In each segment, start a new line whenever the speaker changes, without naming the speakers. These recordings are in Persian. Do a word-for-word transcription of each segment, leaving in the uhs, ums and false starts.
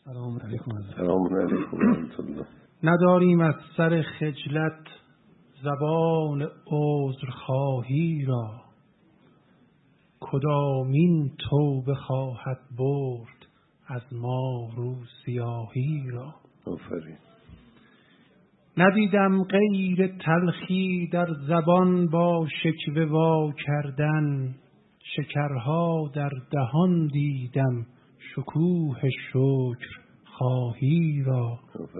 سلام علیکم.
سلام علیکم و رحمت الله.
نداریم از سر خجلت زبان عذرخواهی را، کدامین توبه خواهد برد از ما رو سیاهی را.
آفرین.
ندیدم غیر تلخی در زبان با شکوه وا کردن، شکرها در دهان دیدم شکوه شکر خواهی را.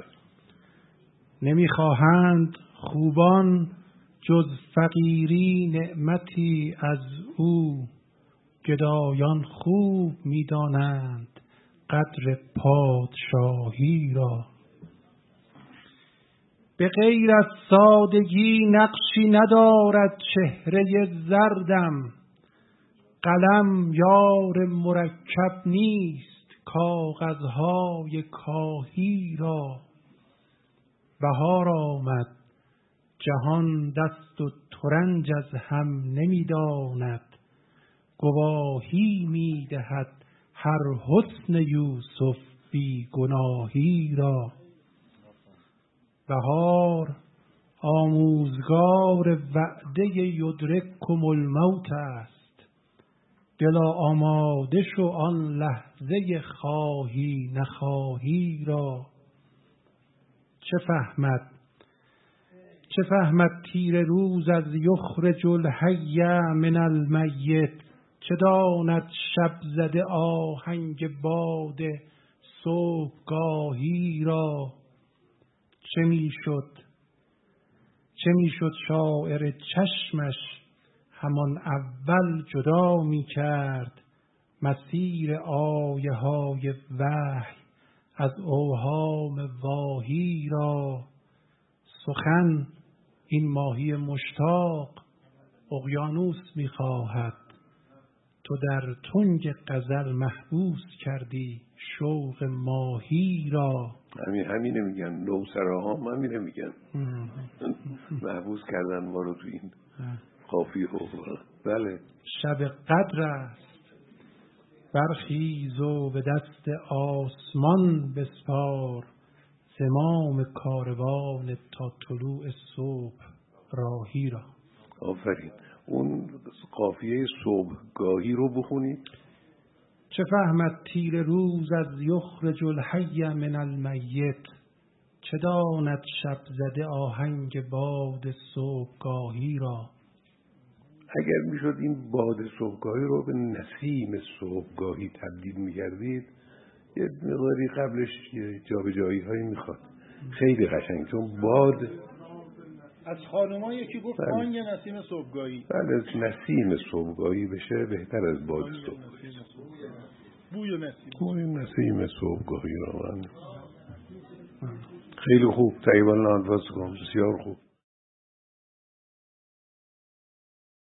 نمیخواهند خوبان جز فقیری نعمتی از او، گدایان خوب میدانند قدر پادشاهی را. به غیر از سادگی نقشی ندارد چهره زردم، قلم یار مرکب نیست کاغذهای کاهی را. بهار آمد جهان دست و ترنج از هم نمیداند، گواهی میدهد هر حسن یوسف بی گناهی را. بهار آموزگار وعده یدرککم الموت است، دلا آماده شو آن لحظه خواهی نخواهی را. چه فهمد چه فهمد تیره روز از یخرج الحی من المیت، چه داند شب زده آهنگ باد صبحگاهی را. چه میشد چه میشد شاعر چشمش همان اول جدا میکرد مسیر آیه های وحی از اوهام واهی را. سخن این ماهی مشتاق اقیانوس میخواهد، تو در تنگ غزل محبوس کردی شوق ماهی را.
همین همینه میگن، نوسراها هم همینه میگن، محبوس کردن ما رو تو این قافیه. بله.
شب قدر است برخیز و به دست آسمان بسپار، زمام کاروان تا طلوع صبح راهی را.
آفرین. اون قافیه صبحگاهی رو بخونید.
چه فهمد تیر روز از یخرج الحی من المیت، چه داند شب زده آهنگ باد صبحگاهی را.
اگر میشد این باد صبحگاهی رو به نسیم صبحگاهی تبدیل میکردید، یه مقداری قبلش جابجایی هایی میخواد. خیلی قشنگ، چون باد
از خانوما یکی گفت بانگ نسیم صبحگاهی.
بله، نسیم صبحگاهی بشه بهتر از باد صبحگاهی.
بوی نسیم
بوی نسیم صبحگاهی رو من خیلی خوب. طیب الانفاسکم، بسیار خوب.